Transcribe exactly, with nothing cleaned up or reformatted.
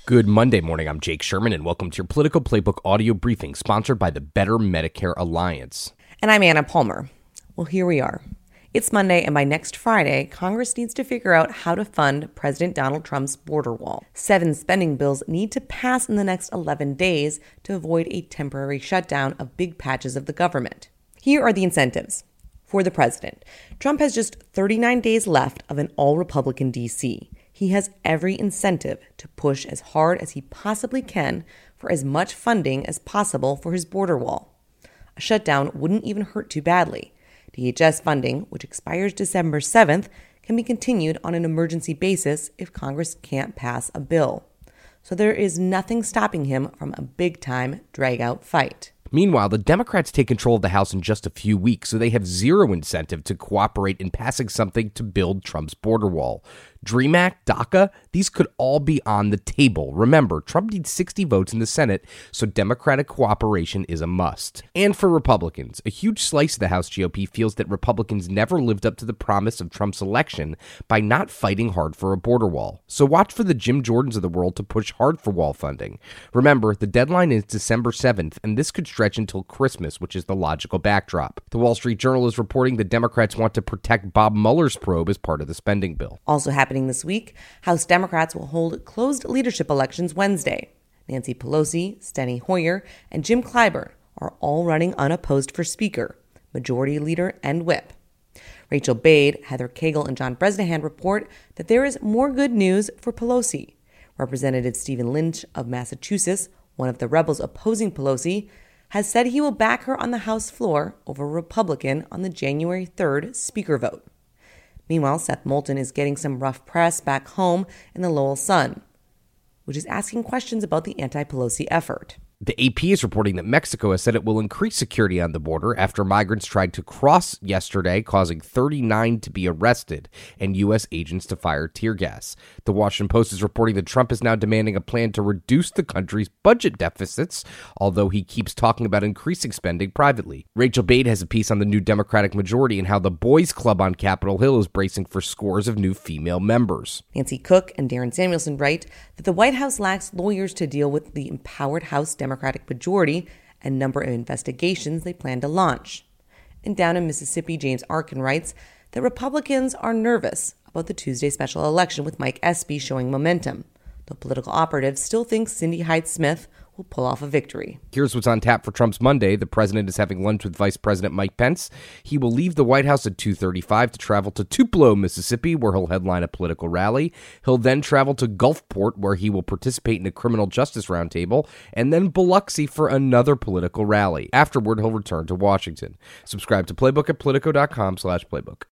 Good Monday morning. I'm Jake Sherman, and welcome to your Political Playbook audio briefing sponsored by the Better Medicare Alliance. And I'm Anna Palmer. Well, here we are. It's Monday, and by next Friday, Congress needs to figure out how to fund President Donald Trump's border wall. Seven spending bills need to pass in the next eleven days to avoid a temporary shutdown of big patches of the government. Here are the incentives. For the president, Trump has just thirty-nine days left of an all-Republican D C. He has every incentive to push as hard as he possibly can for as much funding as possible for his border wall. A shutdown wouldn't even hurt too badly. D H S funding, which expires December seventh, can be continued on an emergency basis if Congress can't pass a bill. So there is nothing stopping him from a big-time drag-out fight. Meanwhile, the Democrats take control of the House in just a few weeks, so they have zero incentive to cooperate in passing something to build Trump's border wall. DREAM Act, DACA, these could all be on the table. Remember, Trump needs sixty votes in the Senate, so Democratic cooperation is a must. And for Republicans, a huge slice of the House G O P feels that Republicans never lived up to the promise of Trump's election by not fighting hard for a border wall. So watch for the Jim Jordans of the world to push hard for wall funding. Remember, the deadline is December seventh, and this could stretch until Christmas, which is the logical backdrop. The Wall Street Journal is reporting the Democrats want to protect Bob Mueller's probe as part of the spending bill. Also happening this week, House Democrats will hold closed leadership elections Wednesday. Nancy Pelosi, Steny Hoyer, and Jim Clyburn are all running unopposed for Speaker, Majority Leader, and Whip. Rachel Bade, Heather Cagle, and John Bresnahan report that there is more good news for Pelosi. Representative Stephen Lynch of Massachusetts, one of the rebels opposing Pelosi, has said he will back her on the House floor over a Republican on the January third Speaker vote. Meanwhile, Seth Moulton is getting some rough press back home in the Lowell Sun, which is asking questions about the anti-Pelosi effort. The A P is reporting that Mexico has said it will increase security on the border after migrants tried to cross yesterday, causing thirty-nine to be arrested and U S agents to fire tear gas. The Washington Post is reporting that Trump is now demanding a plan to reduce the country's budget deficits, although he keeps talking about increasing spending privately. Rachel Bade has a piece on the new Democratic majority and how the Boys Club on Capitol Hill is bracing for scores of new female members. Nancy Cook and Darren Samuelson write that the White House lacks lawyers to deal with the empowered House Democratic majority and number of investigations they plan to launch. And down in Mississippi, James Arkin writes that Republicans are nervous about the Tuesday special election with Mike Espy showing momentum, though political operatives still think Cindy Hyde-Smith will pull off a victory. Here's what's on tap for Trump's Monday. The president is having lunch with Vice President Mike Pence. He will leave the White House at two thirty-five to travel to Tupelo, Mississippi, where he'll headline a political rally. He'll then travel to Gulfport, where he will participate in a criminal justice roundtable, and then Biloxi for another political rally. Afterward, he'll return to Washington. Subscribe to Playbook at Politico dot com slash playbook.